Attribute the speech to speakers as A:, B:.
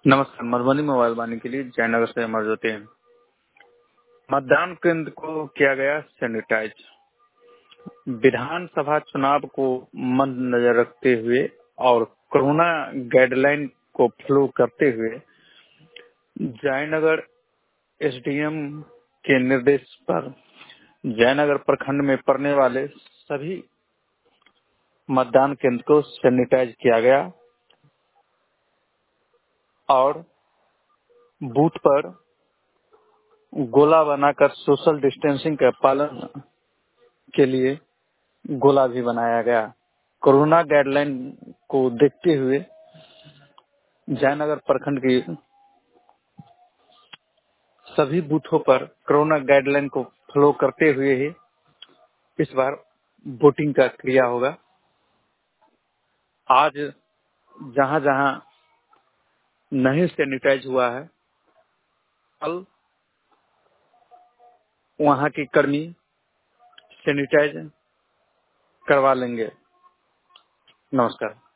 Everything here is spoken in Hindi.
A: नमस्कार। मधुबनी मोबाइल वाणी के लिए जयनगर से अमर ज्योति हैं। मतदान केंद्र को किया गया सैनिटाइज। विधानसभा चुनाव को मद्देनजर रखते हुए और कोरोना गाइडलाइन को फॉलो करते हुए जयनगर एसडीएम के निर्देश पर जयनगर प्रखंड में पड़ने वाले सभी मतदान केंद्र को सैनिटाइज किया गया और बूथ पर गोला बनाकर सोशल डिस्टेंसिंग का पालन के लिए गोला भी बनाया गया। कोरोना गाइडलाइन को देखते हुए जयनगर प्रखंड की सभी बूथों पर कोरोना गाइडलाइन को फॉलो करते हुए ही इस बार वोटिंग का क्रिया होगा। आज जहां जहां नहीं सैनिटाइज हुआ है, कल वहां के कर्मी सैनिटाइज करवा लेंगे। नमस्कार।